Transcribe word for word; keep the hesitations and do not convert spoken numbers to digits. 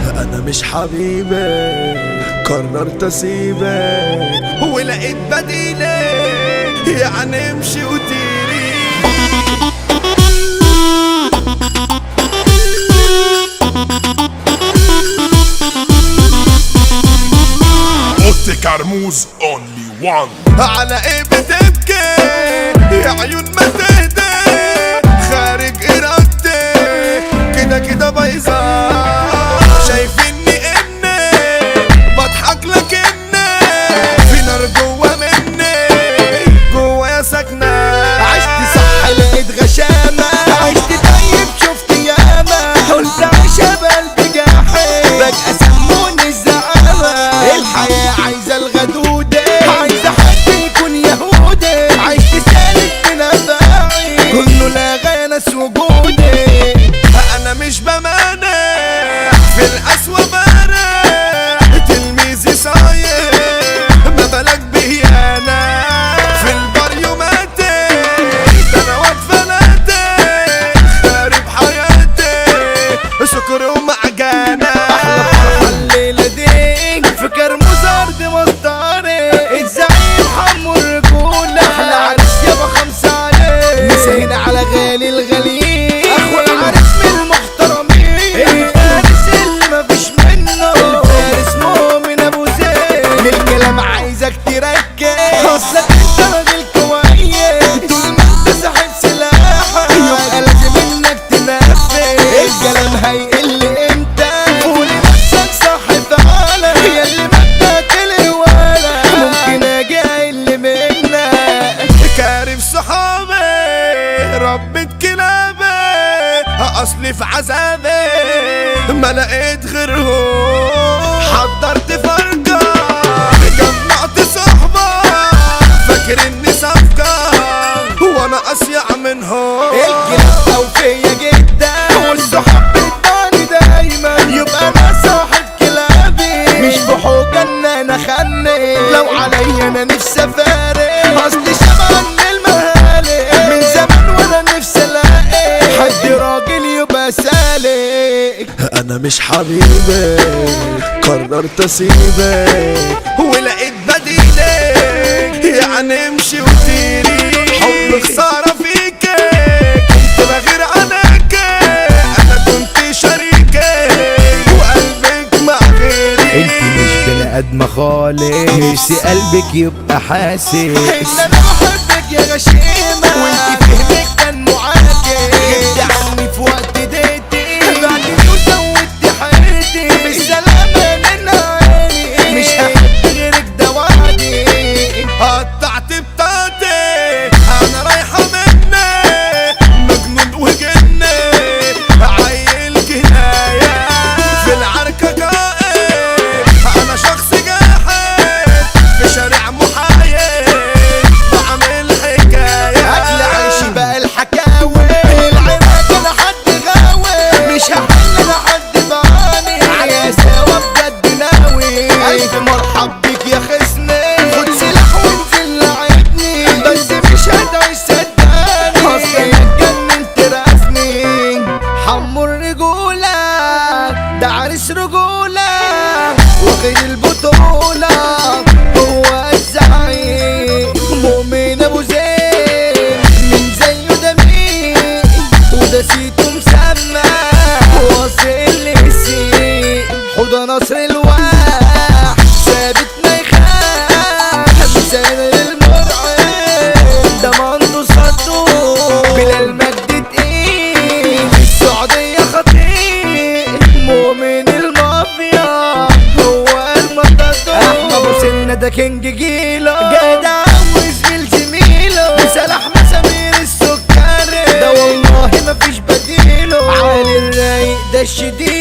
انا مش حبيبك، قررت اسيبك ولقيت بديلك، يعني امشي وطيري. اوتي كرموز اونلي وان. على ايه بتبكي يا عيون ما تهدي، خارج ارادتي كده كده بايظه، شايفيني اني بضحك لك اني في نار جوا مني، جوايا ساكنه. عشت صح لقيت غشامه، عشت طيب شفت ياما، قلت عيش قلبي جاحد فجأة سموني الزعامه. الحياه عايزه الغدوده، عايزه حد يكون يهودي، عشت سالك من افاعي كله لاغى ناس وجودي. انا مش بمانع في القسوة بارع، تلميذي صاير ما بالك بيه انا، في البار يوماتي ده انا واد فلاتي، خارب حياتي سكر ومعجنة. احلى فرحه الليله دي في كرموز ارض مصدري، الزعيم حمو الرجوله، احلى عريس يابا خمسه عليه، مسهين على غالي الغاليين، اخو العريس من المحترمين، الفارس اللي مفيش منه، الفارس مؤمن ابو زيد. للكلام عايزك تركز، اصلك انت راجل كويس، طول ما انت ساحب سلاحك يبقى لازم انك تنفذ. الكلام هيقل امتى، قول نفسك صح فعلا، يا اللي مدك الهواله ممكن اجي اقل منك. كارف صحابي ربة كلابي، اصلي في عذابي ما لقيت غيرهم، حضرت فرقة جمعت صحبة فاكر اني صفقة وانا اصيع منهم. الكلاب اوفية جدا والصحاب بتباني دايما، يبقى انا صاحب كلابي مش بحوجة ان انا خني، لو عليا انا نفسي افارق، اصلي شبه من المهالك من زمان وانا نفسي الاقي حد راجل يبقى سالك. انا مش حبيبك، قررت اسيبك ولقيت بديلك، يعني امشي وطيري. حب خسارة فيك كنت بغير عنك، انا كنت شريكك وقلبك مع غيري. انت مش بني ادمة خالص، نفسي قلبك يبقى حاسس ان انا بحبك يا غشيمة، وانت فهمك كان معاكس، غبت عني في وقت ديتي، بعدني وزودت حياتي بالسلامة من عيني، مش هحب غيرك ده وعدي. قطعت بطاقتي انا رايحة مني، مجنون وجني عيل جناية في العركة قائد، انا شخص جاحد في شارع محايد بعمل حكاية. اكل عيشي بقى الحكاوي، العراق انا حد غاوي، مش هحل انا حد بعاني، على سوا بجد ناوي. الف مرحب بيك يا خصني، خد سلاح وانزل لعبني، بس مش هتعيش صدقني، اصل انا اتجننت رسمي. حمو الرجولة ده عريس رجولة، واخد البطولة هو الزعيم، مؤمن ابو زين من زيه ده مين، وده سيته مسمى واصل للسين، حوضة نصر الواح ثابت ما يخاف، مثال المرعب ده منطو صدو بلا المجد تقيل، السعودية خطير مؤمن المافيا هو المطاطو، احمد ابو سنة ده كينج جيلو، جدع وزميل زميله، بسلاح مسامير السكري ده والله مفيش بديله، عالي الرايق ده الشديد